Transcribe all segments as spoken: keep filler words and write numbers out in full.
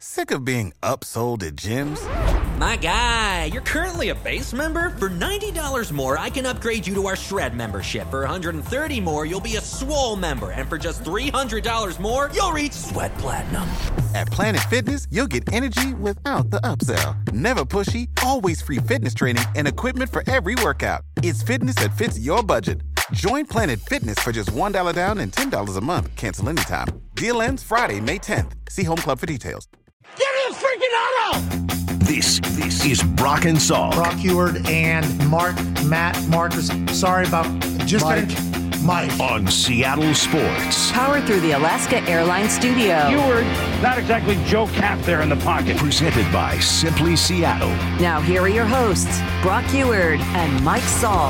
Sick of being upsold at gyms? My guy, you're currently a base member? For ninety dollars more, I can upgrade you to our Shred membership. For one hundred thirty dollars more, you'll be a Swole member. And for just three hundred dollars more, you'll reach Sweat Platinum. At Planet Fitness, you'll get energy without the upsell. Never pushy, always free fitness training and equipment for every workout. It's fitness that fits your budget. Join Planet Fitness for just one dollar down and ten dollars a month. Cancel anytime. Deal ends Friday, May tenth. See Home Club for details. Get his freaking auto! This, this is Brock and Salk. Brock Huard and Mark, Matt, Marcus. Sorry about just Mike. Gonna, Mike. On Seattle Sports. Powered through the Alaska Airlines studio. Huard, not exactly Joe Cap there in the pocket. Presented by Simply Seattle. Now here are your hosts, Brock Huard and Mike Salk.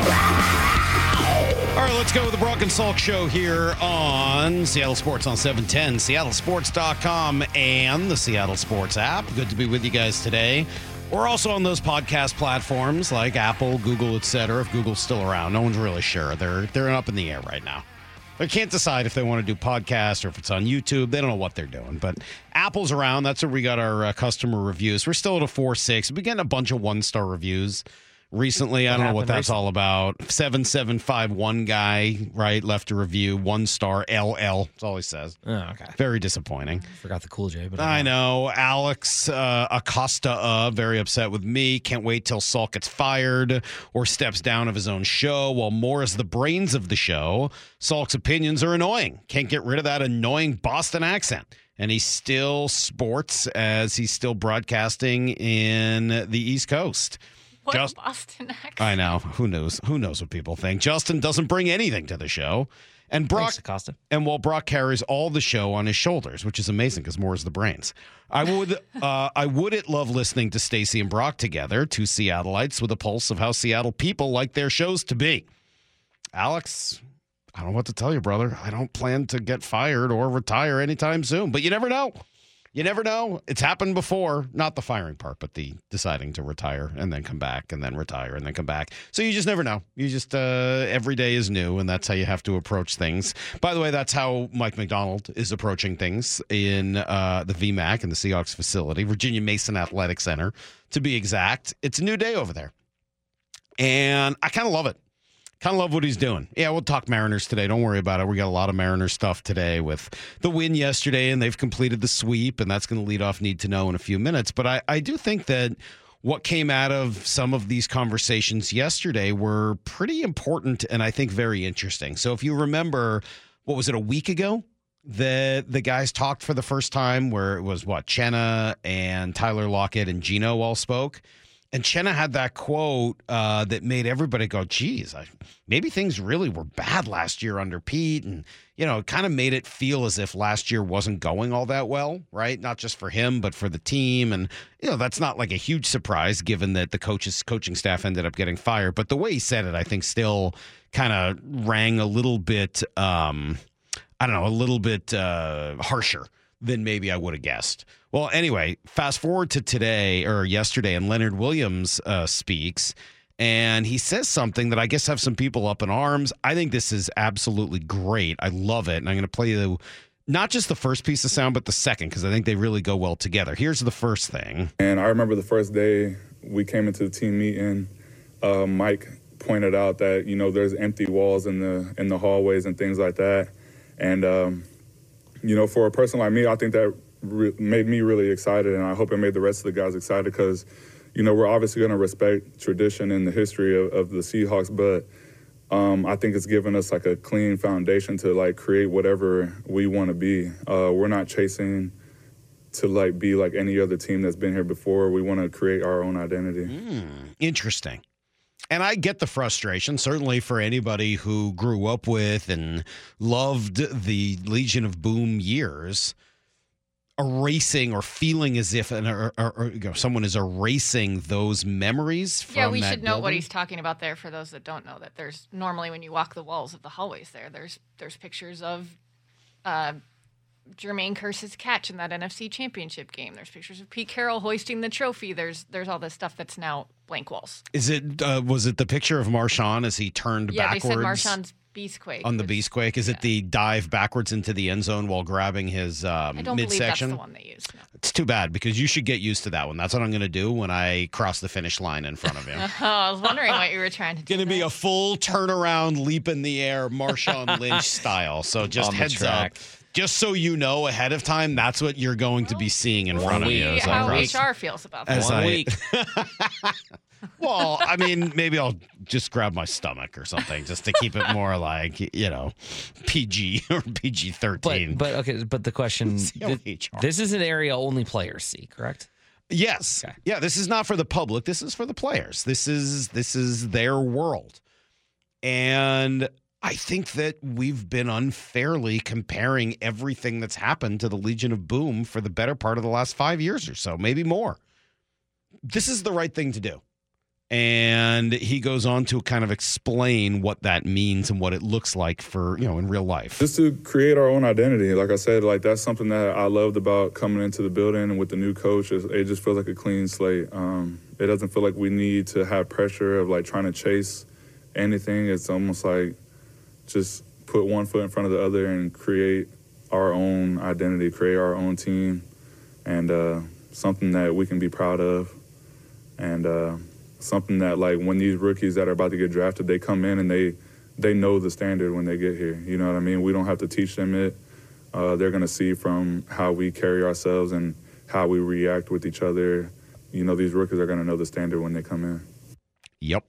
All right, let's go with the Brock and Salk show here on Seattle Sports on seven ten, seattle sports dot com, and the Seattle Sports app. Good to be with you guys today. We're also on those podcast platforms like Apple, Google, et cetera. If Google's still around, no one's really sure. They're they're up in the air right now. They can't decide if they want to do podcasts or if it's on YouTube. They don't know what they're doing. But Apple's around. That's where we got our uh, customer reviews. We're still at a four six. We've been getting a bunch of one-star reviews recently. I don't know what that's all about. seven seven five one guy, right, left a review, one star, L L. That's all he says. Oh, okay. Very disappointing. Forgot the Cool J. But I know. Alex uh, Acosta, uh, very upset with me. Can't wait till Salk gets fired or steps down of his own show while Moore is the brains of the show. Salk's opinions are annoying. Can't get rid of that annoying Boston accent. And he still sports as he's still broadcasting in the East Coast. What Just, Boston accent? I know. Who knows? Who knows what people think? Justin doesn't bring anything to the show. And Brock, Thanks, Acosta. and while Brock carries all the show on his shoulders, which is amazing because Moore is the brains. I would, uh, I wouldn't love listening to Stacey and Brock together, two Seattleites with a pulse of how Seattle people like their shows to be. Alex, I don't know what to tell you, brother. I don't plan to get fired or retire anytime soon, but you never know. You never know. It's happened before. Not the firing part, but the deciding to retire and then come back and then retire and then come back. So you just never know. You just, uh, every day is new, and that's how you have to approach things. By the way, that's how Mike McDonald is approaching things in uh, the V MAC and the Seahawks facility, Virginia Mason Athletic Center, to be exact. It's a new day over there. And I kind of love it. Kind of love what he's doing. Yeah, we'll talk Mariners today. Don't worry about it. We got a lot of Mariners stuff today with the win yesterday, and they've completed the sweep, and that's going to lead off Need to Know in a few minutes. But I, I do think that what came out of some of these conversations yesterday were pretty important and I think very interesting. So if you remember, what was it, a week ago? that the guys talked for the first time, where it was, what, Chenna and Tyler Lockett and Gino all spoke. And Chenna had that quote uh, that made everybody go, geez, I, maybe things really were bad last year under Pete. And, you know, it kind of made it feel as if last year wasn't going all that well, right? Not just for him, but for the team. And, you know, that's not like a huge surprise given that the coach's coaching staff ended up getting fired. But the way he said it, I think still kind of rang a little bit, um, I don't know, a little bit uh, harsher than maybe I would have guessed. Well, anyway, fast forward to today or yesterday, and Leonard Williams uh, speaks, and he says something that I guess have some people up in arms. I think this is absolutely great. I love it, and I'm going to play you not just the first piece of sound, but the second, because I think they really go well together. Here's the first thing. And I remember the first day we came into the team meeting, uh, Mike pointed out that, you know, there's empty walls in the in the hallways and things like that. And, um, you know, for a person like me, I think that re- made me really excited, and I hope it made the rest of the guys excited because, you know, we're obviously going to respect tradition and the history of, of the Seahawks, but um, I think it's given us, like, a clean foundation to, like, create whatever we want to be. Uh, we're not chasing to, like, be like any other team that's been here before. We want to create our own identity. Mm, interesting. And I get the frustration, certainly for anybody who grew up with and loved the Legion of Boom years, erasing or feeling as if an, or, or, or, you know, someone is erasing those memories from Yeah, we that should know building. what he's talking about there for those that don't know that there's normally when you walk the walls of the hallways there, there's there's pictures of uh, Jermaine Kearse's catch in that N F C Championship game. There's pictures of Pete Carroll hoisting the trophy. There's there's all this stuff that's now blank walls. Is it, uh, was it the picture of Marshawn as he turned yeah, backwards? they said Marshawn's Beastquake. On the which- Beastquake, is yeah. it the dive backwards into the end zone while grabbing his um, I don't believe that's midsection? the one they used. No. It's too bad because you should get used to that one. That's what I'm going to do when I cross the finish line in front of you. Oh, I was wondering what you were trying to do. Going to be there. a full turnaround, leap in the air, Marshawn Lynch style. So just On the heads track. up. Just so you know ahead of time, that's what you're going to be seeing in front of See you. as I how cross. H R feels about that. As One I- week. Well, I mean, maybe I'll just grab my stomach or something just to keep it more like, you know, P G or P G thirteen. But, but okay, but the question, C L H R. th- this is an area only players see, correct? Yes. Okay. Yeah, this is not for the public. This is for the players. This is this is their world. And I think that we've been unfairly comparing everything that's happened to the Legion of Boom for the better part of the last five years or so, maybe more. This is the right thing to do. And he goes on to kind of explain what that means and what it looks like for, you know, in real life. Just to create our own identity. Like I said, like that's something that I loved about coming into the building and with the new coach. It it just feels like a clean slate. Um, it doesn't feel like we need to have pressure of like trying to chase anything. It's almost like just put one foot in front of the other and create our own identity, create our own team, and uh, something that we can be proud of. And uh, something that, like, when these rookies that are about to get drafted, they come in and they they know the standard when they get here. You know what I mean? We don't have to teach them it. Uh, they're going to see from how we carry ourselves and how we react with each other. You know, these rookies are going to know the standard when they come in. Yep.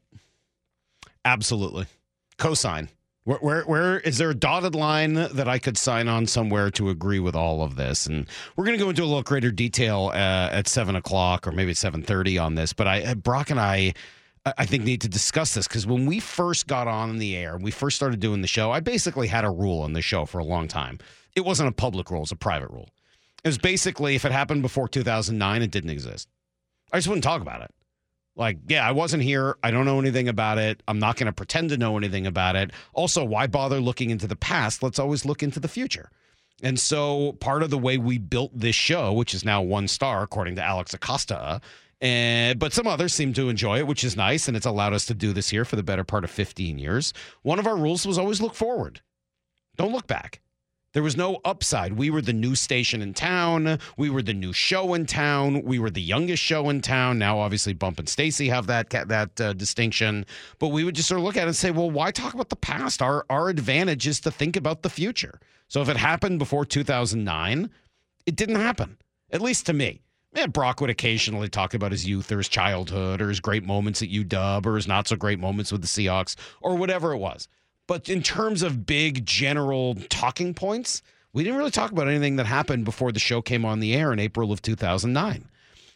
Absolutely. Cosign. Where, where, where is there a dotted line that I could sign on somewhere to agree with all of this? And we're going to go into a little greater detail uh, at seven o'clock or maybe seven thirty on this. But I, Brock and I, I think need to discuss this because when we first got on the air, we first started doing the show, I basically had a rule on the show for a long time. It wasn't a public rule; it was a private rule. It was basically if it happened before two thousand nine, it didn't exist. I just wouldn't talk about it. Like, yeah, I wasn't here. I don't know anything about it. I'm not going to pretend to know anything about it. Also, why bother looking into the past? Let's always look into the future. And so part of the way we built this show, which is now one star, according to Alex Acosta, and, but some others seem to enjoy it, which is nice. And it's allowed us to do this here for the better part of fifteen years. One of our rules was always look forward. Don't look back. There was no upside. We were the new station in town. We were the new show in town. We were the youngest show in town. Now, obviously, Bump and Stacy have that that uh, distinction. But we would just sort of look at it and say, well, why talk about the past? Our, our advantage is to think about the future. So if it happened before two thousand nine, it didn't happen, at least to me. Yeah, Brock would occasionally talk about his youth or his childhood or his great moments at U W or his not so great moments with the Seahawks or whatever it was. But in terms of big general talking points, we didn't really talk about anything that happened before the show came on the air in April of two thousand nine.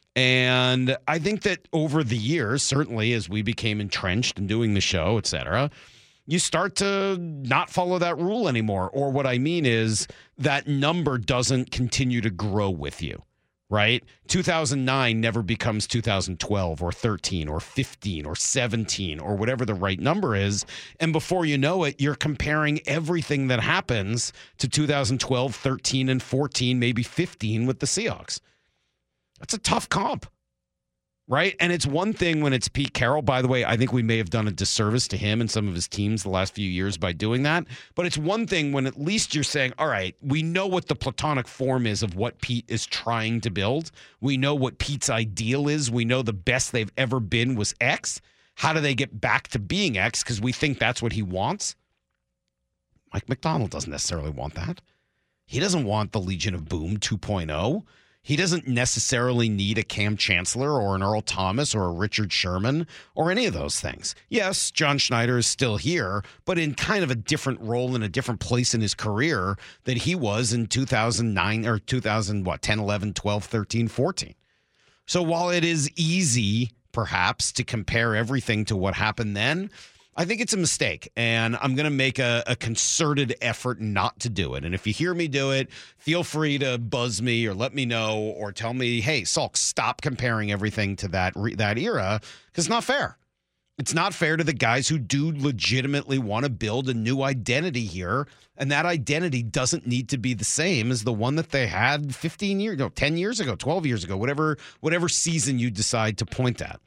And I think that over the years, certainly as we became entrenched in doing the show, et cetera, you start to not follow that rule anymore. Or what I mean is that number doesn't continue to grow with you. Right? two thousand nine never becomes two thousand twelve or thirteen or fifteen or seventeen or whatever the right number is. And before you know it, you're comparing everything that happens to two thousand twelve, thirteen, and fourteen, maybe fifteen with the Seahawks. That's a tough comp. Right? And it's one thing when it's Pete Carroll. By the way, I think we may have done a disservice to him and some of his teams the last few years by doing that. But it's one thing when at least you're saying, all right, we know what the platonic form is of what Pete is trying to build. We know what Pete's ideal is. We know the best they've ever been was X. How do they get back to being X? Because we think that's what he wants. Mike McDonald doesn't necessarily want that. He doesn't want the Legion of Boom two point oh. He doesn't necessarily need a Cam Chancellor or an Earl Thomas or a Richard Sherman or any of those things. Yes, John Schneider is still here, but in kind of a different role in a different place in his career than he was in two thousand nine or two thousand, what, ten, eleven, twelve, thirteen, fourteen. So while it is easy, perhaps, to compare everything to what happened then, I think it's a mistake, and I'm going to make a, a concerted effort not to do it. And if you hear me do it, feel free to buzz me or let me know or tell me, hey, Salk, stop comparing everything to that re- that era, because it's not fair. It's not fair to the guys who do legitimately want to build a new identity here, and that identity doesn't need to be the same as the one that they had fifteen years, no, ten years ago, twelve years ago, whatever, whatever season you decide to point at.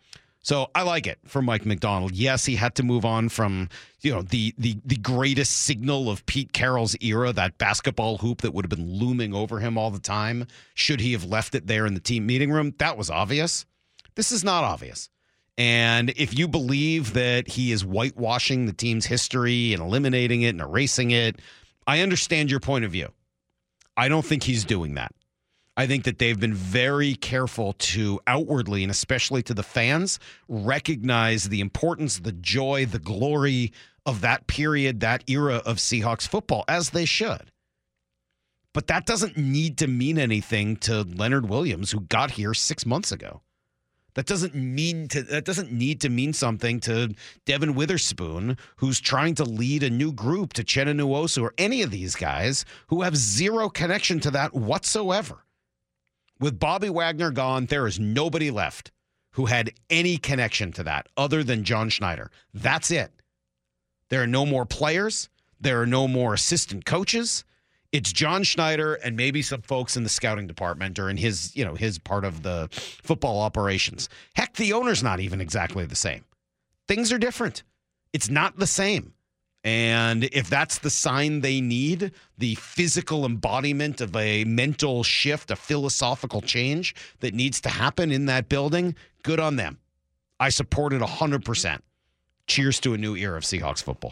So I like it for Mike Macdonald. Yes, he had to move on from, you know, the the the greatest signal of Pete Carroll's era, that basketball hoop that would have been looming over him all the time. Should he have left it there in the team meeting room? That was obvious. This is not obvious. And if you believe that he is whitewashing the team's history and eliminating it and erasing it, I understand your point of view. I don't think he's doing that. I think that they've been very careful to outwardly, and especially to the fans, recognize the importance, the joy, the glory of that period, that era of Seahawks football, as they should. But that doesn't need to mean anything to Leonard Williams, who got here six months ago. That doesn't mean to. That doesn't need to mean something to Devin Witherspoon, who's trying to lead a new group, to Uchenna Nwosu, or any of these guys who have zero connection to that whatsoever. With Bobby Wagner gone, there is nobody left who had any connection to that other than John Schneider. That's it. There are no more players. There are no more assistant coaches. It's John Schneider and maybe some folks in the scouting department or in his, you know, his part of the football operations. Heck, the owner's not even exactly the same. Things are different. It's not the same. And if that's the sign they need, the physical embodiment of a mental shift, a philosophical change that needs to happen in that building, good on them. I support it one hundred percent. Cheers to a new era of Seahawks football.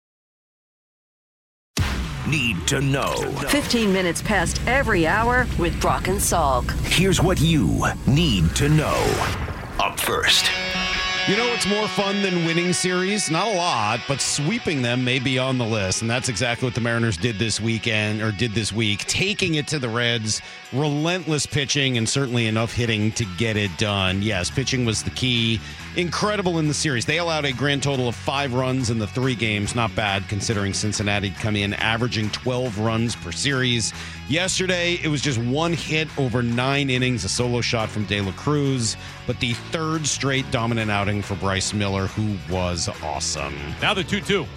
Need to know. fifteen minutes past every hour with Brock and Salk. Here's what you need to know. Up first. You know what's more fun than winning series? Not a lot, but sweeping them may be on the list. And that's exactly what the Mariners did this weekend, or did this week, taking it to the Reds. Relentless pitching and certainly enough hitting to get it done. Yes, pitching was the key. Incredible in the series. They allowed a grand total of five runs in the three games. Not bad considering Cincinnati come in averaging twelve runs per series. Yesterday, it was just one hit over nine innings, a solo shot from De La Cruz, but the third straight dominant outing for Bryce Miller, who was awesome. Now the two two.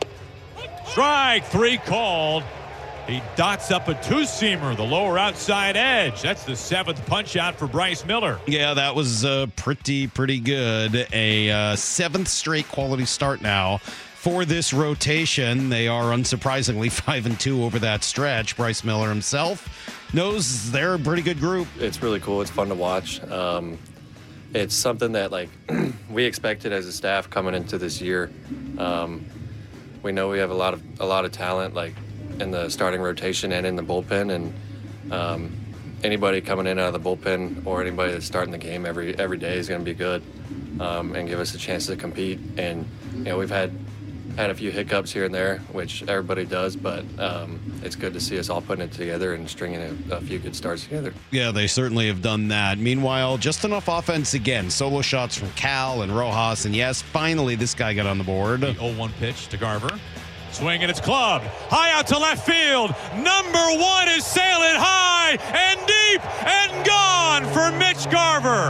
Strike three called. He dots up a two-seamer, the lower outside edge. That's the seventh punch-out for Bryce Miller. Yeah, that was uh, pretty, pretty good. A uh, seventh straight quality start now for this rotation. They are unsurprisingly five and two over that stretch. Bryce Miller himself knows they're a pretty good group. It's really cool. It's fun to watch. Um, it's something that, like, we expected as a staff coming into this year. Um, we know we have a lot of a lot of talent, like, in the starting rotation and in the bullpen, and um, anybody coming in out of the bullpen or anybody that's starting the game every every day is going to be good um, and give us a chance to compete. And you know, we've had had a few hiccups here and there, which everybody does, but um, it's good to see us all putting it together and stringing a, a few good starts together. Yeah, they certainly have done that. Meanwhile, just enough offense again. Solo shots from Cal and Rojas, and yes, finally this guy got on the board. The oh one pitch to Garver. Swing and it's clubbed. High out to left field. Number one is sailing high and deep and gone for Mitch Garver.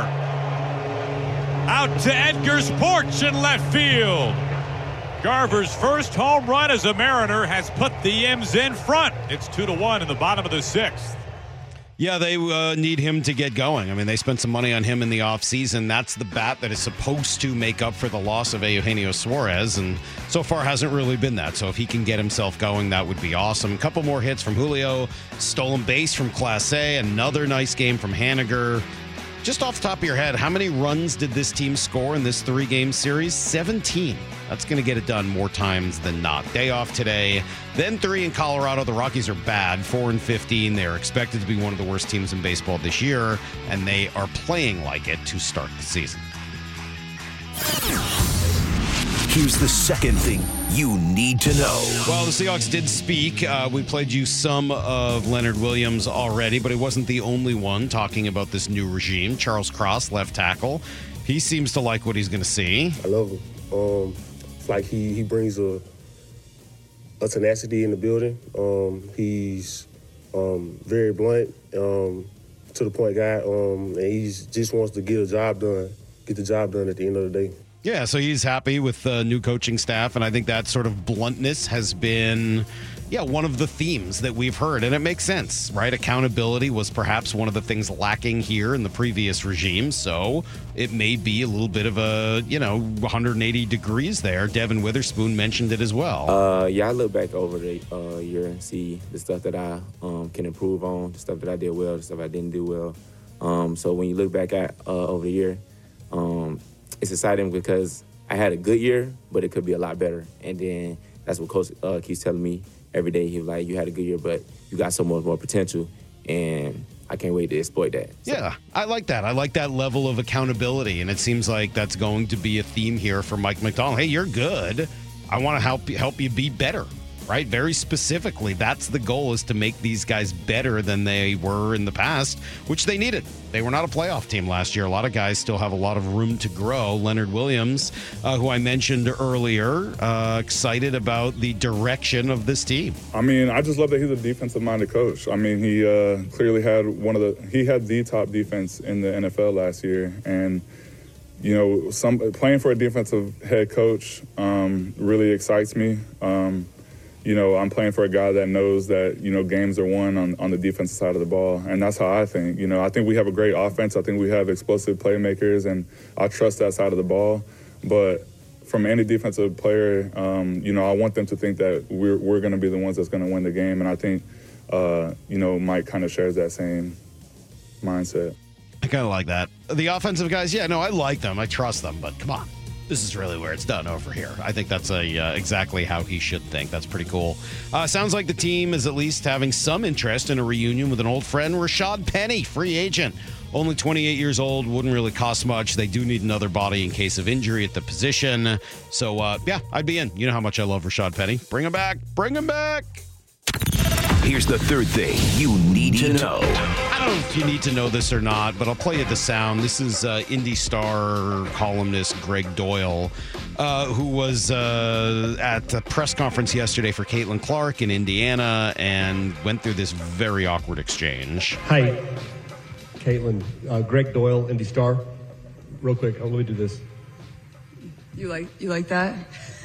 Out to Edgar's porch in left field. Garver's first home run as a Mariner has put the M's in front. It's two to one in the bottom of the sixth. Yeah, they uh, need him to get going. I mean, they spent some money on him in the offseason. That's the bat that is supposed to make up for the loss of Eugenio Suarez, and so far hasn't really been that. So if he can get himself going, that would be awesome. A couple more hits from Julio, stolen base from Clase, another nice game from Haniger. Just off the top of your head, how many runs did this team score in this three-game series? seventeen. That's going to get it done more times than not. Day off today, then three in Colorado. The Rockies are bad, four and fifteen. They're expected to be one of the worst teams in baseball this year, and they are playing like it to start the season. Here's the second thing you need to know. Well, the Seahawks did speak. Uh, we played you some of Leonard Williams already, but he wasn't the only one talking about this new regime. Charles Cross, left tackle. He seems to like what he's going to see. I love him. Um, it's like he, he brings a, a tenacity in the building. Um, he's um, very blunt, um, to the point guy, um, and he just wants to get a job done, get the job done at the end of the day. Yeah, so he's happy with the new coaching staff, and I think that sort of bluntness has been, yeah, one of the themes that we've heard, and it makes sense, right? Accountability was perhaps one of the things lacking here in the previous regime, so it may be a little bit of a, you know, one hundred eighty degrees there. Devin Witherspoon mentioned it as well. Uh, yeah, I look back over the uh, year and see the stuff that I um, can improve on, the stuff that I did well, the stuff I didn't do well. Um, so when you look back at uh, over the year, um, it's exciting because I had a good year, but it could be a lot better. And then that's what Coach uh, keeps telling me every day. He was like, you had a good year, but you got so much more potential, and I can't wait to exploit that. So. Yeah, I like that. I like that level of accountability, and it seems like that's going to be a theme here for Mike Macdonald. Hey, you're good. I want to help you, help you be better, right? Very specifically, that's the goal, is to make these guys better than they were in the past, which they needed. They were not a playoff team last year. A lot of guys still have a lot of room to grow. Leonard Williams, uh, who I mentioned earlier, uh, excited about the direction of this team. I mean, I just love that he's a defensive-minded coach. I mean, he uh, clearly had one of the he had the top defense in the N F L last year, and you know, some playing for a defensive head coach um, really excites me. Um, You know, I'm playing for a guy that knows that, you know, games are won on, on the defensive side of the ball. And that's how I think. You know, I think we have a great offense. I think we have explosive playmakers, and I trust that side of the ball. But from any defensive player, um, you know, I want them to think that we're, we're going to be the ones that's going to win the game. And I think, uh, you know, Mike kind of shares that same mindset. I kind of like that. The offensive guys, yeah, no, I like them. I trust them. But come on. This is really where it's done over here. I think that's a uh, exactly how he should think. That's pretty cool. Uh, sounds like the team is at least having some interest in a reunion with an old friend, Rashad Penny, free agent. Only twenty-eight years old, wouldn't really cost much. They do need another body in case of injury at the position. So, uh, yeah, I'd be in. You know how much I love Rashad Penny. Bring him back. Bring him back. Here's the third thing you need to know. I don't know if you need to know this or not, but I'll play you the sound. This is uh, Indy Star columnist Greg Doyle, uh, who was uh, at a press conference yesterday for Caitlin Clark in Indiana and went through this very awkward exchange. Hi, Caitlin. Uh, Greg Doyle, Indy Star. Real quick, oh, let me do this. You like you like that?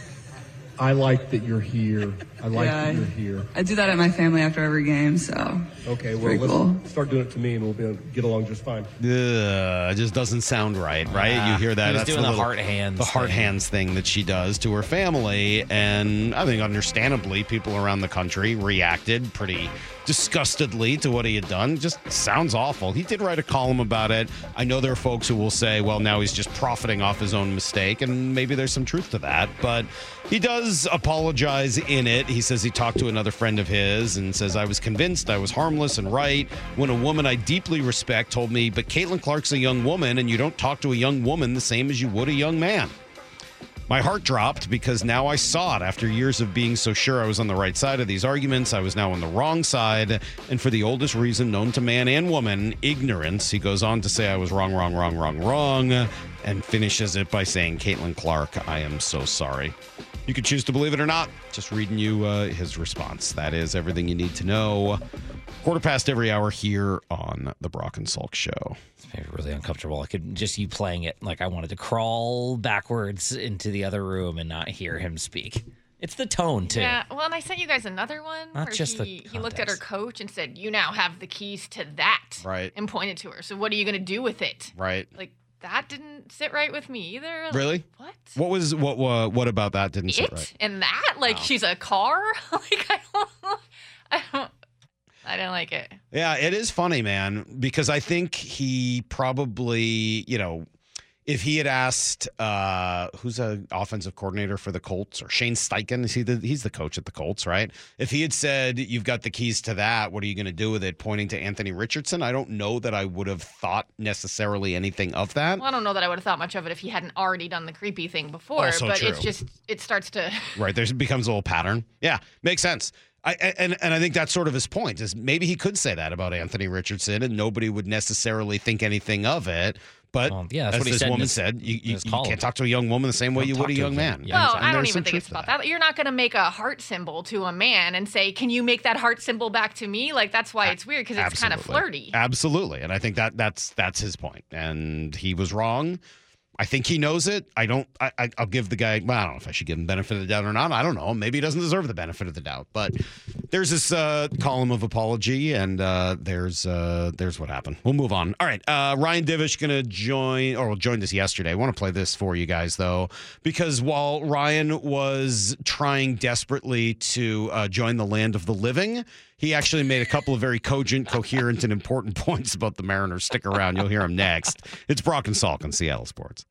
I like that you're here. I like yeah, that you're here. I do that at my family after every game, so. Okay, well, let's cool. start doing it to me, and we'll be able to get along just fine. Ugh, it just doesn't sound right, right? Yeah, you hear that? he was That's doing the, the little, heart hands the heart thing. hands thing that she does to her family, and I think understandably, people around the country reacted pretty disgustedly to what he had done. Just sounds awful. He did write a column about it. I know there are folks who will say, well, now he's just profiting off his own mistake, and maybe there's some truth to that, but he does apologize in it. He says he talked to another friend of his and says, I was convinced I was harmless and right when a woman I deeply respect told me, but Caitlin Clark's a young woman, and you don't talk to a young woman the same as you would a young man. My heart dropped because now I saw it. After years of being so sure I was on the right side of these arguments, I was now on the wrong side. And for the oldest reason known to man and woman, ignorance. He goes on to say I was wrong, wrong, wrong, wrong, wrong, and finishes it by saying, Caitlin Clark, I am so sorry. You can choose to believe it or not. Just reading you uh, his response. That is everything you need to know. Quarter past every hour here on the Brock and Salk Show. It's maybe really uncomfortable. I could just you playing it like I wanted to crawl backwards into the other room and not hear him speak. It's the tone too. Yeah, well, and I sent you guys another one Not where just the he, he looked at her coach and said, you now have the keys to that. Right. And pointed to her. So what are you going to do with it? Right. Like, that didn't sit right with me either. Like, Really? what? What was what uh, what about that didn't sit It right? and that? Like, Wow. she's a car? like, I don't, I don't, I didn't like it. Yeah, it is funny, man, because I think he probably, you know, if he had asked uh, who's an offensive coordinator for the Colts, or Shane Steichen, is he the, he's the coach at the Colts, right? If he had said, you've got the keys to that, what are you going to do with it, pointing to Anthony Richardson, I don't know that I would have thought necessarily anything of that. Well, I don't know that I would have thought much of it if he hadn't already done the creepy thing before. Also but true. it's just, it starts to. Right, there becomes a little pattern. Yeah, makes sense. I, and and I think that's sort of his point, is maybe he could say that about Anthony Richardson and nobody would necessarily think anything of it. But Well, yeah, that's as what he this said in woman his- said, you, you, his you column. can't talk to a young woman the same way Don't you talk would a to young him. man. Yeah. Well, And I don't there's even some think it's truth to about that. You're not going to make a heart symbol to a man and say, can you make that heart symbol back to me? Like, that's why it's weird, because it's kind of Absolutely. flirty. Absolutely. And I think that that's that's his point. And he was wrong. I think he knows it. I don't. I, I, I'll give the guy. Well, I don't know if I should give him benefit of the doubt or not. I don't know. Maybe he doesn't deserve the benefit of the doubt. But there's this uh, column of apology, and uh, there's uh, there's what happened. We'll move on. All right. Uh, Ryan Divish going to join, or joined us yesterday. I want to play this for you guys though, because while Ryan was trying desperately to uh, join the land of the living, he actually made a couple of very cogent, coherent, and important points about the Mariners. Stick around. You'll hear him next. It's Brock and Salk on Seattle Sports.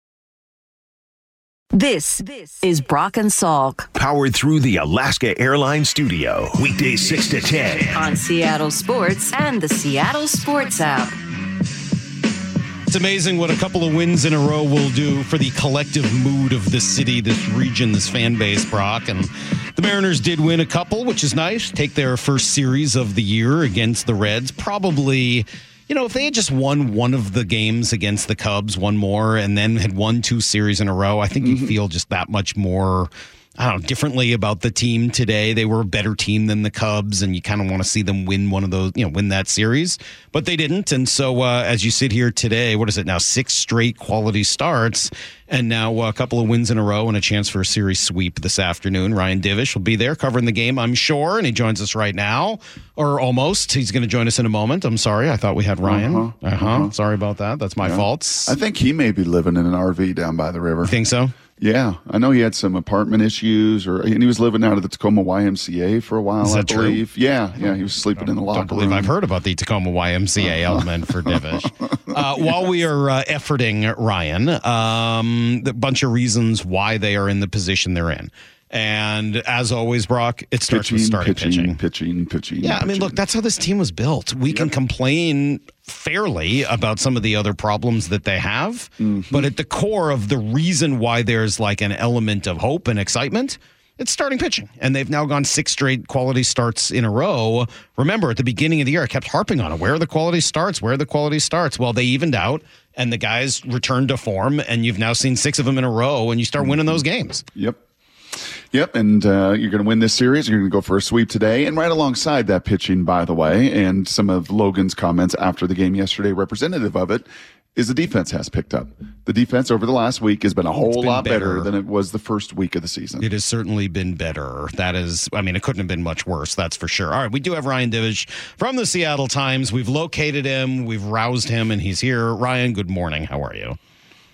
This, this is Brock and Salk. Powered through the Alaska Airlines studio. Weekdays six to ten. On Seattle Sports and the Seattle Sports app. It's amazing what a couple of wins in a row will do for the collective mood of this city, this region, this fan base, Brock. And the Mariners did win a couple, which is nice. Take their first series of the year against the Reds. Probably, you know, if they had just won one of the games against the Cubs, one more, and then had won two series in a row, I think mm-hmm. you feel just that much more, I don't know, differently about the team today. They were a better team than the Cubs, and you kind of want to see them win one of those, you know, win that series. But they didn't. And so uh, as you sit here today, what is it now? Six straight quality starts, and now a couple of wins in a row and a chance for a series sweep this afternoon. Ryan Divish will be there covering the game, I'm sure, and he joins us right now, or almost. He's going to join us in a moment. I'm sorry. I thought we had Ryan. Uh-huh. Uh-huh. uh-huh. Sorry about that. That's my yeah. fault. I think he may be living in an R V down by the river. You think so? Yeah, I know he had some apartment issues, or and he was living out of the Tacoma Y M C A for a while. Is that I believe. True? Yeah, yeah, he was sleeping in the locker room. I don't believe room. I've heard about the Tacoma Y M C A element for Divish. Uh, while we are uh, efforting Ryan, um, a bunch of reasons why they are in the position they're in. And as always, Brock, it starts pitching, with starting pitching, pitching. Pitching, pitching, Yeah, pitching. I mean, look, that's how this team was built. We yep. can complain fairly about some of the other problems that they have, mm-hmm. but at the core of the reason why there's like an element of hope and excitement, it's starting pitching. And they've now gone six straight quality starts in a row. Remember, at the beginning of the year, I kept harping on it. Where are the quality starts? Where are the quality starts? Well, they evened out, and the guys returned to form, and you've now seen six of them in a row, and you start winning those games. Yep. Yep, and uh, you're going to win this series. You're going to go for a sweep today. And right alongside that pitching, by the way, and some of Logan's comments after the game yesterday, representative of it, is the defense has picked up. The defense over the last week has been a whole been lot better. better than it was the first week of the season. It has certainly been better. That is, I mean, it couldn't have been much worse, that's for sure. All right, we do have Ryan Divish from the Seattle Times. We've located him, we've roused him, and he's here. Ryan, good morning. How are you?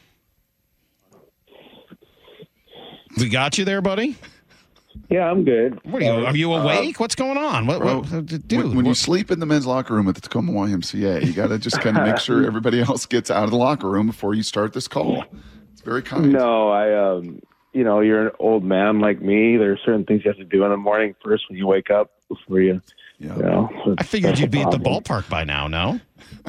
We got you there, buddy? Yeah, I'm good. What are you, are you awake? Uh, What's going on? What, well, what, dude, when, when what? you sleep in the men's locker room at the Tacoma Y M C A, you got to just kind of make sure everybody else gets out of the locker room before you start this call. It's very kind. No, I, um, you know, you're an old man like me. There are certain things you have to do in the morning first when you wake up before you, yeah. you know. I figured you'd be at the ballpark by now, no?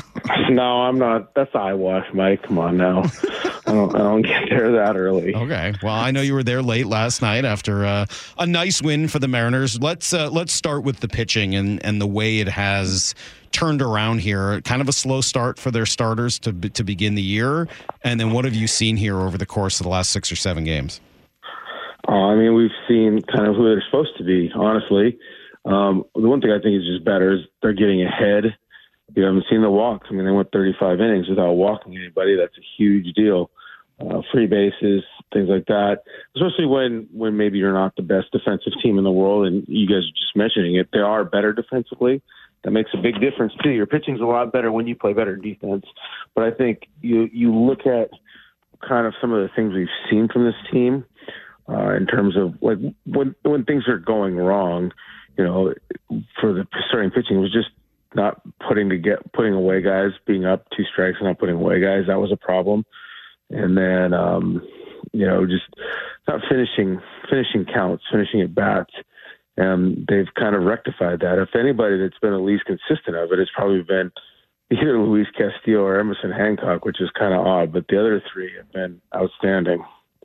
No, I'm not. That's eyewash, Mike. Come on now. I don't, I don't get there that early. Okay. Well, I know you were there late last night after uh, a nice win for the Mariners. Let's uh, let's start with the pitching and, and the way it has turned around here. Kind of a slow start for their starters to to begin the year. And then what have you seen here over the course of the last six or seven games? Uh, I mean, we've seen kind of who they're supposed to be, honestly. Um, the one thing I think is just better is they're getting ahead. You haven't seen the walks. I mean, they went thirty-five innings without walking anybody. That's a huge deal. Uh, free bases, things like that. Especially when, when maybe you're not the best defensive team in the world, and you guys are just mentioning it. They are better defensively. That makes a big difference too. Your pitching's a lot better when you play better defense. But I think you you look at kind of some of the things we've seen from this team uh, in terms of like when when things are going wrong. You know, for the starting pitching, it was just not putting to get putting away guys, being up two strikes and not putting away guys. That was a problem. And then, um, you know, just not finishing, finishing counts, finishing at bats. And they've kind of rectified that. If anybody that's been at least consistent of it, it's probably been either Luis Castillo or Emerson Hancock, which is kind of odd. But the other three have been outstanding.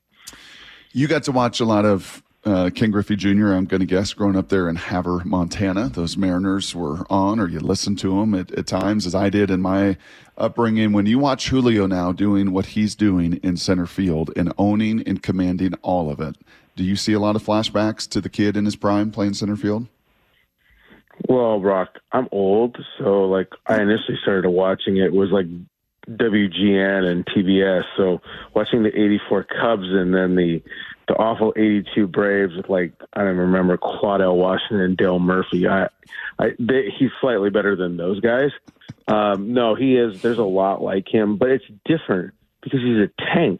You got to watch a lot of Uh, Ken Griffey Junior, I'm going to guess, growing up there in Havre, Montana. Those Mariners were on, or you listened to them at, at times, as I did in my upbringing. When you watch Julio now doing what he's doing in center field and owning and commanding all of it, do you see a lot of flashbacks to the kid in his prime playing center field? Well, Brock, I'm old, so like I initially started watching it was like W G N and T B S. So watching the eighty-four Cubs and then the the awful eighty-two Braves with, like, I don't remember, Claudell Washington and Dale Murphy. I, I they, he's slightly better than those guys. Um, no, he is. There's a lot like him, but it's different because he's a tank.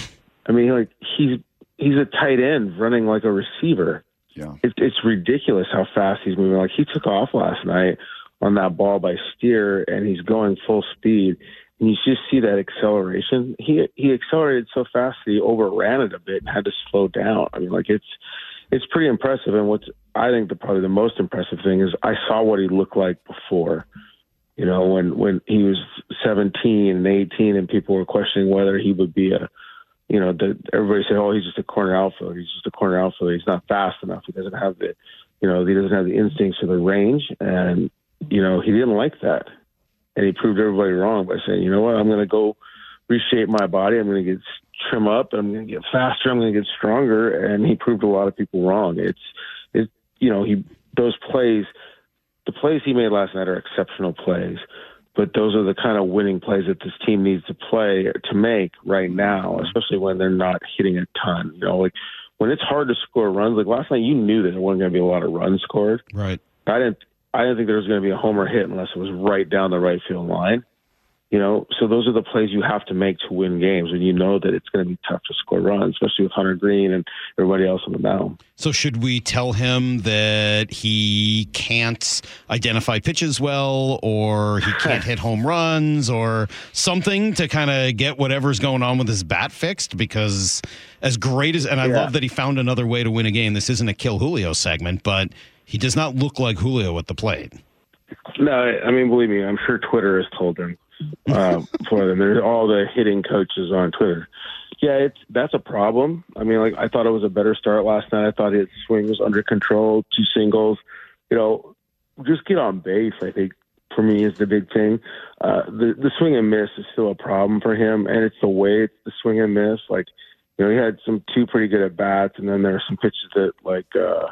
I mean, like he's he's a tight end running like a receiver. Yeah, it's it's ridiculous how fast he's moving. Like he took off last night on that ball by Steer, and he's going full speed. And you just see that acceleration. He he accelerated so fast that he overran it a bit and had to slow down. I mean, like it's it's pretty impressive. And what's I think the probably the most impressive thing is I saw what he looked like before. You know, when when he was seventeen and eighteen, and people were questioning whether he would be a, you know, the, everybody said, oh, he's just a corner outfielder. He's just a corner outfielder. He's not fast enough. He doesn't have the, you know, he doesn't have the instincts or the range. And you know, he didn't like that. And he proved everybody wrong by saying, you know what, I'm going to go reshape my body. I'm going to get trim up. I'm going to get faster. I'm going to get stronger. And he proved a lot of people wrong. It's, it, you know, he, those plays, the plays he made last night are exceptional plays, but those are the kind of winning plays that this team needs to play to make right now, especially when they're not hitting a ton. You know, like when it's hard to score runs, like last night, you knew that there wasn't going to be a lot of runs scored. Right. I didn't, I didn't think there was going to be a homer hit unless it was right down the right field line. You know, so those are the plays you have to make to win games when you know that it's going to be tough to score runs, especially with Hunter Green and everybody else on the mound. So should we tell him that he can't identify pitches well, or he can't hit home runs, or something to kind of get whatever's going on with his bat fixed? Because as great as, and I Yeah. love that he found another way to win a game. This isn't a kill Julio segment, but he does not look like Julio at the plate. No, I mean, believe me, I'm sure Twitter has told him uh, for them. There's all the hitting coaches on Twitter. Yeah, it's that's a problem. I mean, like I thought it was a better start last night. I thought his swing was under control, two singles. You know, just get on base, I think, for me is the big thing. Uh, the, the swing and miss is still a problem for him, and it's the way it's the swing and miss. Like, you know, he had some two pretty good at bats, and then there are some pitches that, like, uh,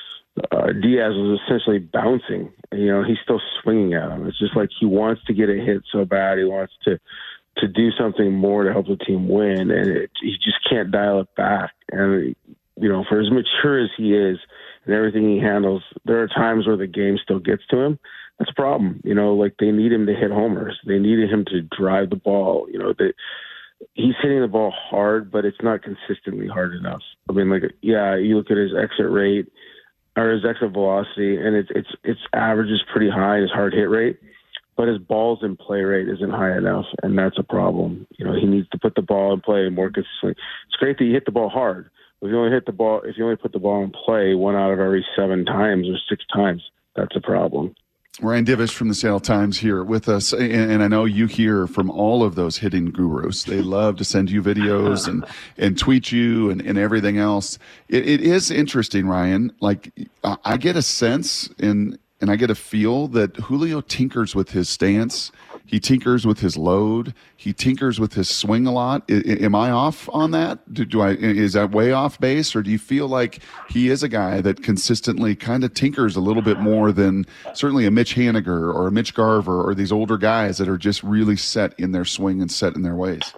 Uh, Diaz was essentially bouncing. You know, he's still swinging at him. It's just like he wants to get a hit so bad. He wants to to do something more to help the team win, and it, he just can't dial it back. And, you know, for as mature as he is and everything he handles, there are times where the game still gets to him. That's a problem. You know, like they need him to hit homers. They needed him to drive the ball. You know, they, he's hitting the ball hard, but it's not consistently hard enough. I mean, like, yeah, you look at his exit rate, or his exit velocity, and it's it's its average is pretty high, his hard hit rate, but his balls in play rate isn't high enough, and that's a problem. You know, he needs to put the ball in play more consistently. It's great that you hit the ball hard. If you only hit the ball, if you only put the ball in play one out of every seven times or six times, that's a problem. Ryan Divish from the Seattle Times here with us, and, and I know you hear from all of those hitting gurus. They love to send you videos and, and tweet you and, and everything else. It, it is interesting, Ryan. Like, I get a sense and and I get a feel that Julio tinkers with his stance. He tinkers with his load. He tinkers with his swing a lot. I, am I off on that? Do, do I is that way off base, or do you feel like he is a guy that consistently kind of tinkers a little bit more than certainly a Mitch Haniger or a Mitch Garver or these older guys that are just really set in their swing and set in their ways?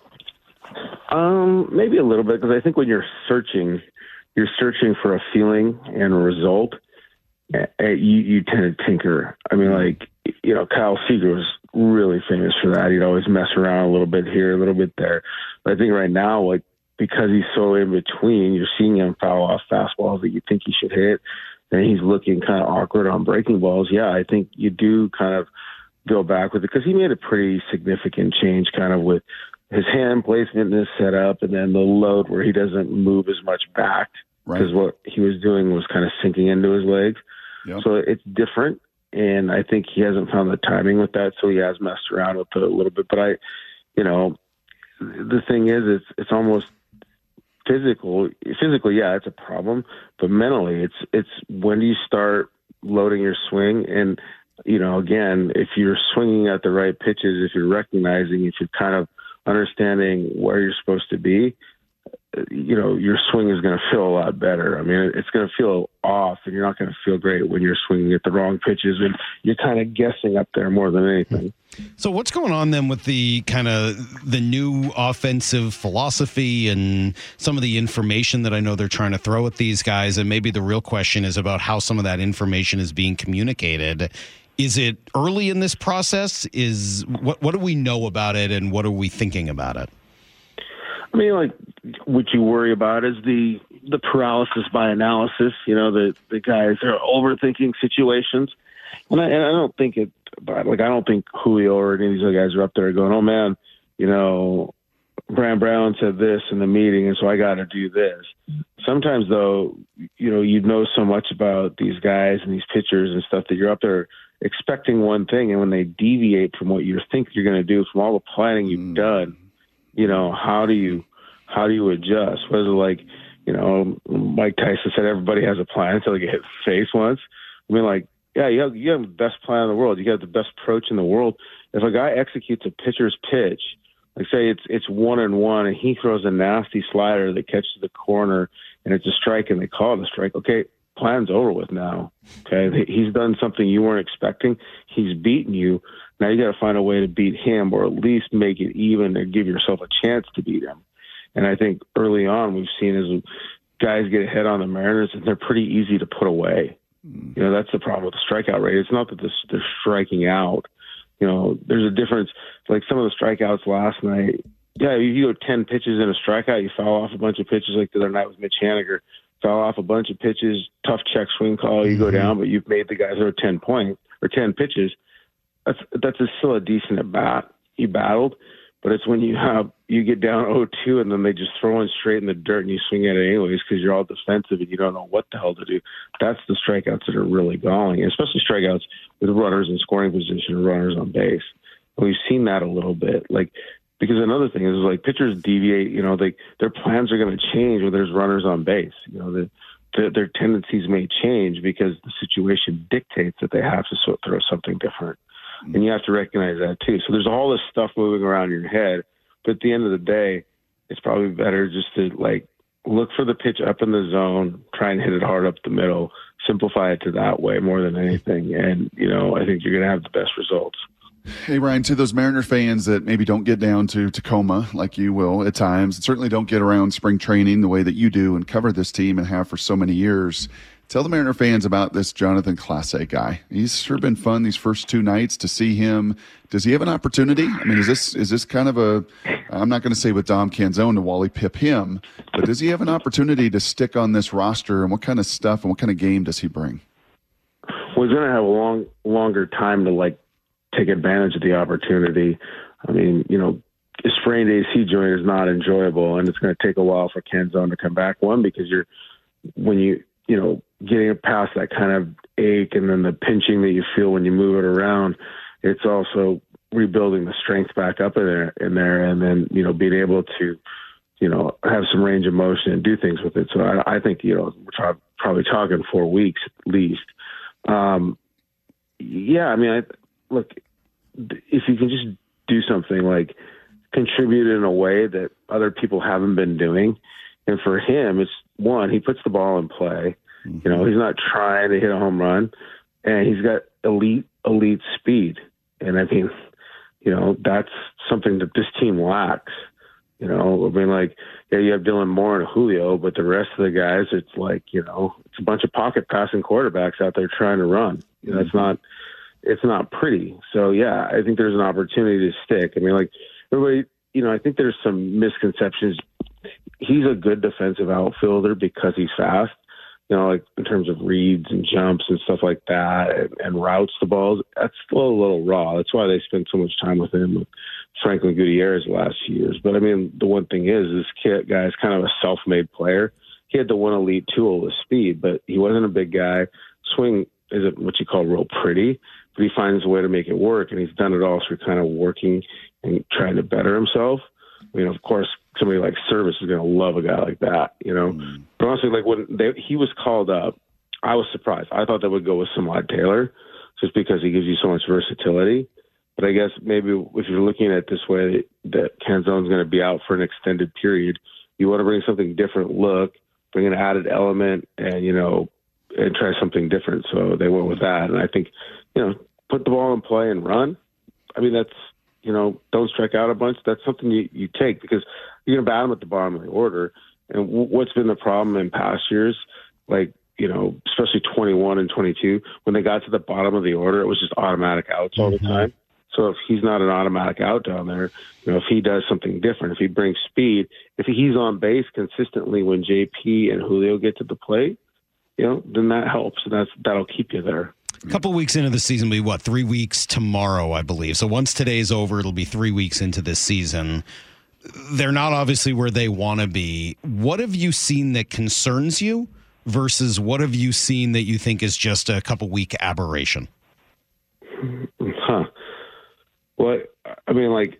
Um, maybe a little bit, because I think when you're searching, you're searching for a feeling and a result. Uh, you you tend to tinker. I mean, like, you know, Kyle Seager was really famous for that. He'd always mess around a little bit here, a little bit there. But I think right now, like, because he's so in between, you're seeing him foul off fastballs that you think he should hit, and he's looking kind of awkward on breaking balls. Yeah, I think you do kind of go back with it, because he made a pretty significant change kind of with his hand placement and his setup, and then the load where he doesn't move as much back, because right. what he was doing was kind of sinking into his legs. Yep. So it's different, and I think he hasn't found the timing with that, so he has messed around with it a little bit. But I, you know, the thing is, it's it's almost physical. Physically, yeah, it's a problem, but mentally, it's it's when do you start loading your swing? And, you know, again, if you're swinging at the right pitches, if you're recognizing, if you're kind of understanding where you're supposed to be, you know, your swing is going to feel a lot better. I mean, it's going to feel off, and you're not going to feel great when you're swinging at the wrong pitches, and you're kind of guessing up there more than anything. So what's going on then with the kind of the new offensive philosophy and some of the information that I know they're trying to throw at these guys? And maybe the real question is about how some of that information is being communicated. Is it early in this process? Is what what do we know about it, and what are we thinking about it? I mean, like, what you worry about is the the paralysis by analysis. You know, the the guys are overthinking situations, and I, and I don't think it. But like, I don't think Julio or any of these other guys are up there going, "Oh man, you know, Brant Brown said this in the meeting, and so I got to do this." Sometimes, though, you know, you know so much about these guys and these pitchers and stuff that you're up there expecting one thing, and when they deviate from what you think you're going to do, from all the planning you've done, you know, how do you how do you adjust? Whether, like, you know, Mike Tyson said everybody has a plan until they get hit in the face once. I mean, like, yeah, you have you have the best plan in the world. You got the best approach in the world. If a guy executes a pitcher's pitch, like say it's it's one and one, and he throws a nasty slider that catches the corner, and it's a strike, and they call it a strike. Okay, plan's over with now. Okay, he's done something you weren't expecting. He's beaten you. Now you got to find a way to beat him, or at least make it even, or give yourself a chance to beat him. And I think early on we've seen as guys get ahead on the Mariners, and they're pretty easy to put away. You know, that's the problem with the strikeout rate. It's not that they're striking out. You know, there's a difference. Like some of the strikeouts last night, yeah, you go ten pitches in a strikeout, you foul off a bunch of pitches, like the other night with Mitch Haniger. Foul off a bunch of pitches, tough check swing call, you go down, but you've made the guys throw ten points or ten pitches. That's that's a, still a decent at bat. You battled, but it's when you have you get down oh two and then they just throw one straight in the dirt and you swing at it anyways because you're all defensive and you don't know what the hell to do. That's the strikeouts that are really galling, especially strikeouts with runners in scoring position or runners on base. And we've seen that a little bit, like. Because another thing is, like, pitchers deviate, you know, they, their plans are going to change when there's runners on base. You know, the, the, their tendencies may change because the situation dictates that they have to sort of throw something different. Mm-hmm. And you have to recognize that, too. So there's all this stuff moving around in your head. But at the end of the day, it's probably better just to, like, look for the pitch up in the zone, try and hit it hard up the middle, simplify it to that way more than anything. And, you know, I think you're going to have the best results. Hey, Ryan, to those Mariner fans that maybe don't get down to Tacoma like you will at times, and certainly don't get around spring training the way that you do and cover this team and have for so many years, tell the Mariner fans about this Jonathan Clase guy. He's sure been fun these first two nights to see him. Does he have an opportunity? I mean, is this is this kind of a, I'm not going to say with Dom Canzone to Wally Pip him, but does he have an opportunity to stick on this roster, and what kind of stuff and what kind of game does he bring? Well, he's going to have a long, longer time to, like, take advantage of the opportunity. I mean, you know, a sprained A C joint is not enjoyable, and it's going to take a while for Canzone to come back. One, because you're, when you, you know, getting past that kind of ache and then the pinching that you feel when you move it around, it's also rebuilding the strength back up in there, in there, and then, you know, being able to, you know, have some range of motion and do things with it. So I, I think, you know, we're talk, probably talking four weeks at least. Um, yeah, I mean, I, look, if you can just do something like contribute in a way that other people haven't been doing. And for him, it's one, he puts the ball in play. Mm-hmm. You know, he's not trying to hit a home run, and he's got elite, elite speed. And I mean, you know, that's something that this team lacks. You know, I mean, like, yeah, you have Dylan Moore and Julio, but the rest of the guys, it's like, you know, it's a bunch of pocket passing quarterbacks out there trying to run. You know, mm-hmm. it's not, it's not pretty. So, yeah, I think there's an opportunity to stick. I mean, like, everybody, you know, I think there's some misconceptions. He's a good defensive outfielder because he's fast, you know, like in terms of reads and jumps and stuff like that, and, and routes the balls. That's still a little raw. That's why they spend so much time with him, with Franklin Gutierrez the last few years. But, I mean, the one thing is, this kid guy is kind of a self-made player. He had the one elite tool with speed, but he wasn't a big guy. Swing isn't what you call real pretty, but he finds a way to make it work, and he's done it all through kind of working and trying to better himself. I mean, of course, somebody like Service is going to love a guy like that, you know. Mm-hmm. But honestly, like when they, he was called up, I was surprised. I thought they would go with Samad Taylor just because he gives you so much versatility. But I guess maybe if you're looking at it this way, that Canzone's going to be out for an extended period, You want to bring something different look, bring an added element, and, you know, and try something different. So they went with that. And I think, you know, put the ball in play and run. I mean, that's, you know, don't strike out a bunch. That's something you, you take because you're going to bat them at the bottom of the order. And w- what's been the problem in past years, like, you know, especially twenty-one and twenty-two, when they got to the bottom of the order, it was just automatic outs all the time. So if he's not an automatic out down there, you know, if he does something different, if he brings speed, if he's on base consistently when J P and Julio get to the plate, you know, then that helps. And that's, that'll keep you there. A couple weeks into the season, will be what, three weeks tomorrow, I believe. So once today's over, it'll be three weeks into this season. They're not obviously where they want to be. What have you seen that concerns you versus what have you seen that you think is just a couple week aberration? Huh. Well, I mean, like,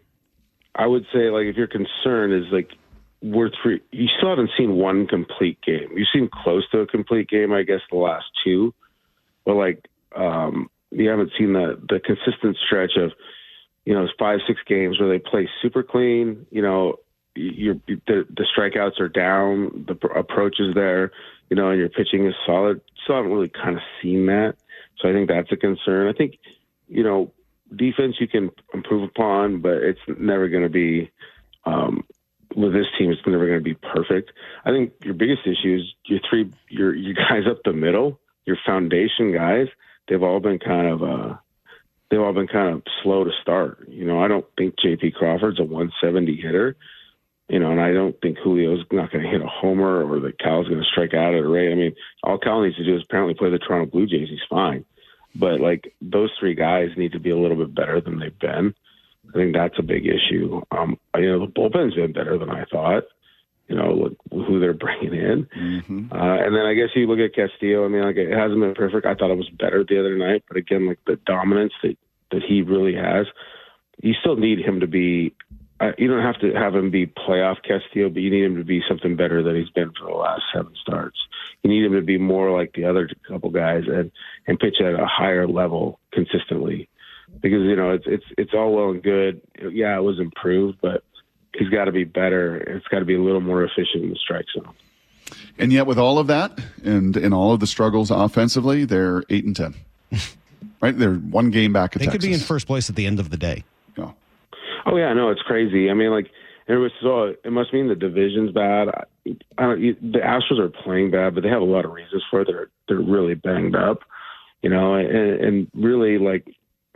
I would say, like, if your concern is, like, we're three, you still haven't seen one complete game. You've seen close to a complete game, I guess, the last two. But, like, um, you haven't seen the, the consistent stretch of, you know, five, six games where they play super clean. You know, you're, the, the strikeouts are down, the approach is there, you know, and your pitching is solid. Still haven't really kind of seen that. So I think that's a concern. I think, you know, defense you can improve upon, but it's never going to be, um, with this team, it's never going to be perfect. I think your biggest issue is your three, your, your guys up the middle, your foundation guys, they've all been kind of, uh, they've all been kind of slow to start. You know, I don't think J P Crawford's a one seventy hitter, you know, and I don't think Julio's not going to hit a homer or that Cal's going to strike out at a rate. I mean, all Cal needs to do is apparently play the Toronto Blue Jays. He's fine. But, like, those three guys need to be a little bit better than they've been. I think that's a big issue. Um, you know, the bullpen's been better than I thought, you know, look who they're bringing in. Mm-hmm. Uh, and then I guess you look at Castillo. I mean, like, it hasn't been perfect. I thought it was better the other night. But, again, like, the dominance that, that he really has, you still need him to be uh, – you don't have to have him be playoff Castillo, but you need him to be something better than he's been for the last seven starts. You need him to be more like the other couple guys and, and pitch at a higher level consistently. Because, you know, it's it's it's all well and good. Yeah, it was improved, but he's got to be better. It's got to be a little more efficient in the strike zone. And yet with all of that and, and all of the struggles offensively, they're eight and ten. Right? They're one game back at They Texas. could be in first place at the end of the day. Yeah. Oh, yeah, no, it's crazy. I mean, like, it, was, so it must mean the division's bad. I, I don't, you, the Astros are playing bad, but they have a lot of reasons for it. They're, they're really banged up, you know, and, and really, like,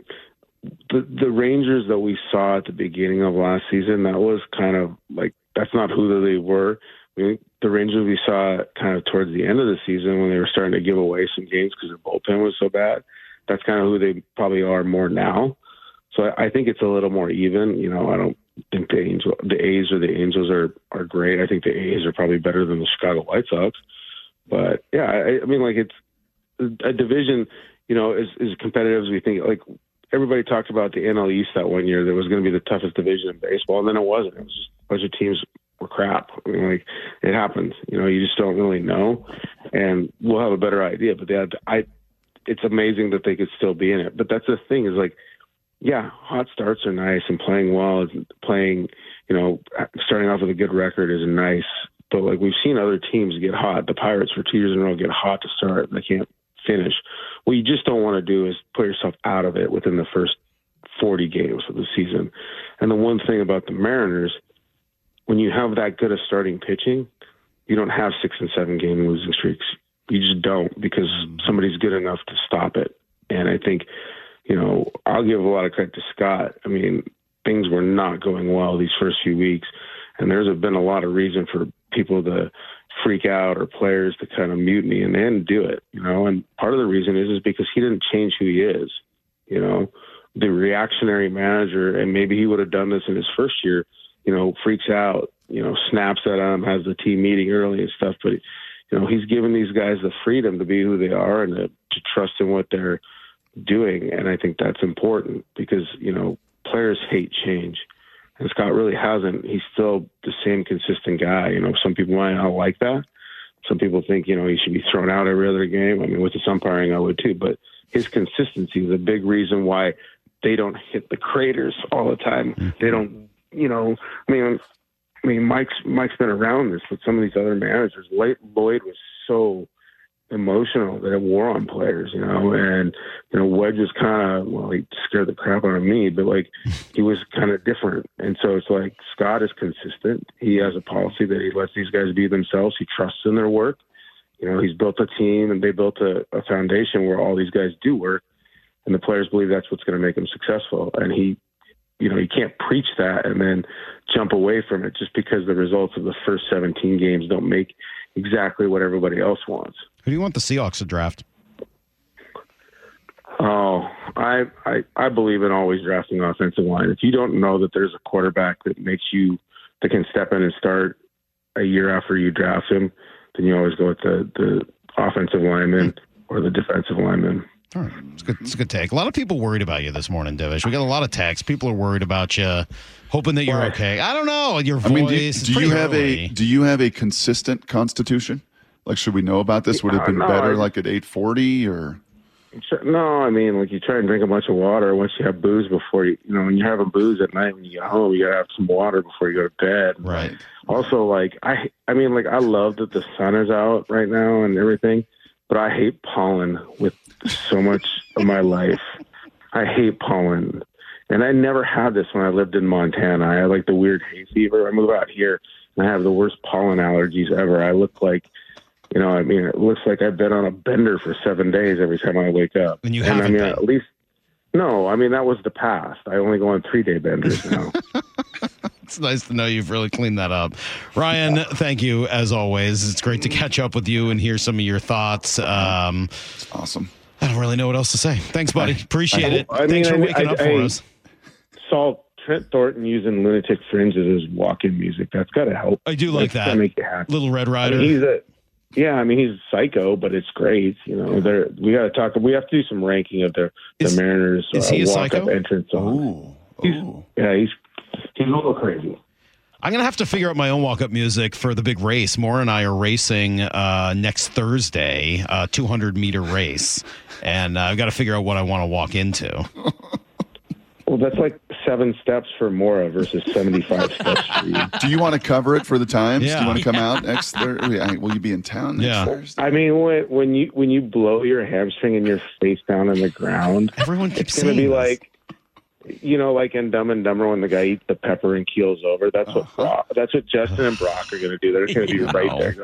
the the Rangers that we saw at the beginning of last season, that was kind of like, that's not who they were. I mean, the Rangers we saw kind of towards the end of the season when they were starting to give away some games because their bullpen was so bad, that's kind of who they probably are more now. So I, I think it's a little more even. You know, I don't think the Angel, the A's or the Angels are, are great. I think the A's are probably better than the Chicago White Sox. But, yeah, I, I mean, like, it's a division, you know, as, as competitive as we think. Like, everybody talked about the N L East that one year that was going to be the toughest division in baseball, and then it wasn't. It was just a bunch of teams were crap. I mean, like, it happens. You know, you just don't really know, and we'll have a better idea. But they had, I, it's amazing that they could still be in it. But that's the thing is, like, yeah, hot starts are nice, and playing well, and playing, you know, starting off with a good record is nice. But, like, we've seen other teams get hot. The Pirates for two years in a row get hot to start, and they can't finish. What you just don't want to do is put yourself out of it within the first forty games of the season. And the one thing about the Mariners, when you have that good of starting pitching, you don't have six and seven game losing streaks. You just don't, because somebody's good enough to stop it. And I think, you know, I'll give a lot of credit to Scott. I mean, things were not going well these first few weeks, and there's been a lot of reason for people to freak out or players to kind of mutiny, and they didn't do it, you know. And part of the reason is is because he didn't change who he is, you know. The reactionary manager, and maybe he would have done this in his first year, you know, freaks out, you know, snaps at him, has the team meeting early and stuff. But, you know, he's given these guys the freedom to be who they are and to, to trust in what they're doing. And I think that's important because, you know, players hate change. And Scott really hasn't. He's still the same consistent guy. You know, some people might not like that. Some people think, you know, he should be thrown out every other game. I mean, with his umpiring, I would too. But his consistency is a big reason why they don't hit the craters all the time. They don't, you know, I mean, I mean, Mike's Mike's been around this with some of these other managers. Lloyd was so emotional that it wore on players, you know, and, you know, Wedge was kind of, well, he scared the crap out of me, but, like, he was kind of different. And so it's like Scott is consistent. He has a policy that he lets these guys be themselves. He trusts in their work. You know, he's built a team, and they built a, a foundation where all these guys do work, and the players believe that's what's going to make them successful. And he, you know, you can't preach that and then jump away from it just because the results of the first seventeen games don't make exactly what everybody else wants. Who do you want the Seahawks to draft? Oh, I, I I believe in always drafting offensive line. If you don't know that there's a quarterback that makes you that can step in and start a year after you draft him, then you always go with the, the offensive lineman or the defensive lineman. All right. It's good. It's a good take. A lot of people worried about you this morning, Divish. We got a lot of texts. People are worried about you, hoping that you're okay. I don't know. Your voice. I mean, do, is do you have early. a do you have a consistent constitution? Like, should we know about this? Would it have been no, better I, like at eight forty or? No, I mean, like you try and drink a bunch of water once you have booze before you, you know, when you're having booze at night when you get home, you gotta have some water before you go to bed. Right. Also, like I, I mean, like I love that the sun is out right now and everything, but I hate pollen with so much of my life. I hate pollen, and I never had this when I lived in Montana. I had like the weird hay fever. I move out here and I have the worst pollen allergies ever. I look like. You know, I mean, it looks like I've been on a bender for seven days every time I wake up. And you and haven't I mean, been. at least, no, I mean, that was the past. I only go on three-day benders now. It's nice to know you've really cleaned that up. Ryan, thank you, as always. It's great to catch up with you and hear some of your thoughts. Um, awesome. I don't really know what else to say. Thanks, buddy. Appreciate I, it. I mean, Thanks for I, waking I, up I, for I us. saw Trent Thornton using Lunatic Fringe as his walk-in music. That's got to help. I do like That's that. gotta make you happy. Little Red Rider. I mean, he's a... Yeah, I mean he's psycho, but it's great. You know, there we got to talk. We have to do some ranking of the the Mariners. Is he a walk psycho? Up entrance song. Ooh, he's, yeah, he's he's a little crazy. I'm going to have to figure out my own walk-up music for the big race. Maura and I are racing uh, next Thursday, a two hundred meter race, and uh, I've got to figure out what I want to walk into. Well, that's like seven steps for Maura versus seventy-five steps for you. Do you want to cover it for the Times? Yeah. Do you want to come Yeah. out next Thursday? Will you be in town next Yeah. Thursday? I mean, when, when you when you blow your hamstring and you're face down on the ground, everyone keeps it's going to be saying like, you know, like in Dumb and Dumber when the guy eats the pepper and keels over. That's what Brock, that's what Justin and Brock are going to do. They're going to be right there.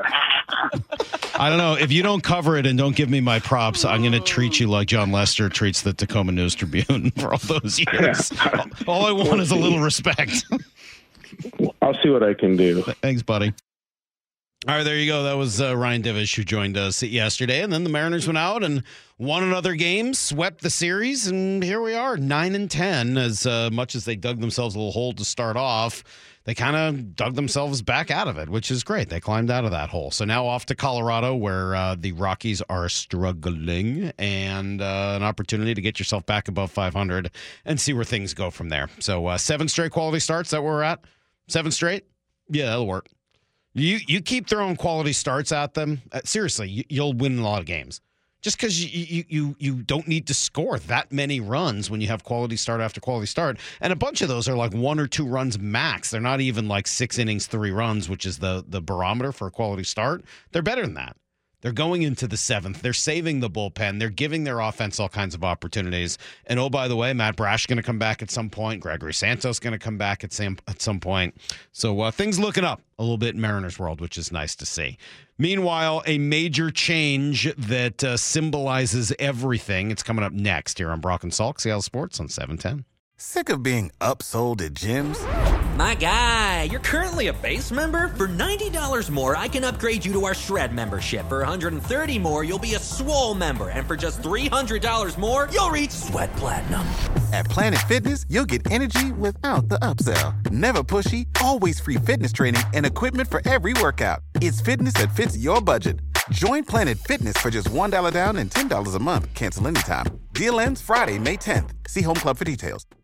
I don't know. If you don't cover it and don't give me my props, I'm going to treat you like John Lester treats the Tacoma News Tribune for all those years. All I want is a little respect. I'll see what I can do. Thanks, buddy. All right, there you go. That was uh, Ryan Divish who joined us yesterday. And then the Mariners went out and won another game, swept the series, and here we are, nine and ten. As uh, much as they dug themselves a little hole to start off, they kind of dug themselves back out of it, which is great. They climbed out of that hole. So now off to Colorado, where uh, the Rockies are struggling, and uh, an opportunity to get yourself back above five hundred and see where things go from there. So uh, seven straight quality starts, that where we're at? Seven straight? Yeah, that'll work. You you keep throwing quality starts at them. Uh, seriously, you, you'll win a lot of games. Just because you, you you you don't need to score that many runs when you have quality start after quality start, and a bunch of those are like one or two runs max. They're not even like six innings, three runs, which is the the barometer for a quality start. They're better than that. They're going into the seventh. They're saving the bullpen. They're giving their offense all kinds of opportunities. And oh, by the way, Matt Brash going to come back at some point. Gregory Santos going to come back at some at some point. So uh, things looking up a little bit in Mariners world, which is nice to see. Meanwhile, a major change that uh, symbolizes everything. It's coming up next here on Brock and Salk, Seattle Sports on seven ten. Sick of being upsold at gyms? My guy, you're currently a base member? For ninety dollars more, I can upgrade you to our Shred membership. For one hundred thirty dollars more, you'll be a Swole member. And for just three hundred dollars more, you'll reach Sweat Platinum. At Planet Fitness, you'll get energy without the upsell. Never pushy, always free fitness training and equipment for every workout. It's fitness that fits your budget. Join Planet Fitness for just one dollar down and ten dollars a month. Cancel anytime. Deal ends Friday, May tenth. See Home Club for details.